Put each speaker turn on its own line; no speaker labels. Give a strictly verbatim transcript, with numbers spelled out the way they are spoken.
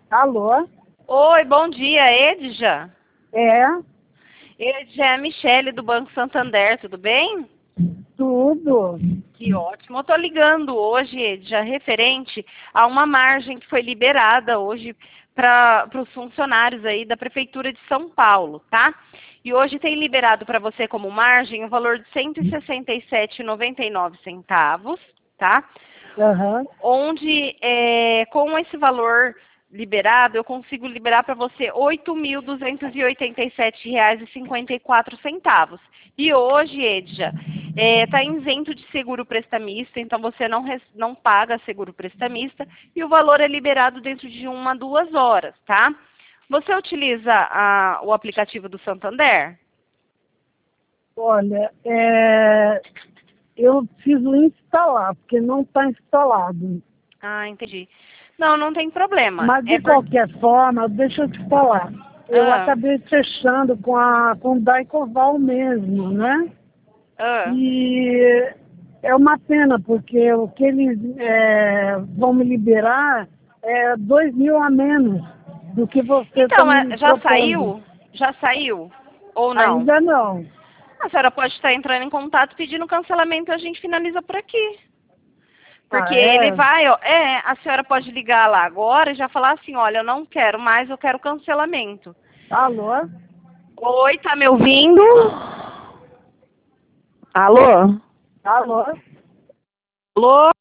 Alô?
Oi, bom dia, Edja.
É,
Edja é a Michele do Banco Santander, tudo bem?
tudo.
Que ótimo. Eu tô ligando hoje, Edja, referente a uma margem que foi liberada hoje para os funcionários aí da Prefeitura de São Paulo, tá? E hoje tem liberado para você como margem o valor de cento e sessenta e sete reais e noventa e nove centavos, tá?
Aham.
Onde é, com esse valor liberado, eu consigo liberar para você oito mil duzentos e oitenta e sete reais e cinquenta e quatro centavos. E hoje, Edja, está isento de seguro prestamista, então você não, res- não paga seguro prestamista e o valor é liberado dentro de uma, duas horas, tá? Você utiliza a- o aplicativo do Santander?
Olha, é, eu preciso instalar, porque não está instalado.
Ah, entendi. Não, não tem problema.
Mas,
É
de
por...
qualquer forma, deixa eu te falar. Eu
Ah,
acabei fechando com, a, com o Daicoval mesmo, né?
ah.
E é uma pena, porque o que eles é, vão me liberar é dois mil a menos do que você está
Então,
me
é- já
propondo.
saiu? Já saiu? Ou não?
Ainda não.
A senhora pode estar entrando em contato pedindo cancelamento e a gente finaliza por aqui. Porque
Ah,
ele
é?
vai, ó, é, a senhora pode ligar lá agora e já falar assim, olha, eu não quero mais, eu quero cancelamento.
Alô?
Oi, tá me ouvindo? Alô?
Alô?
Alô?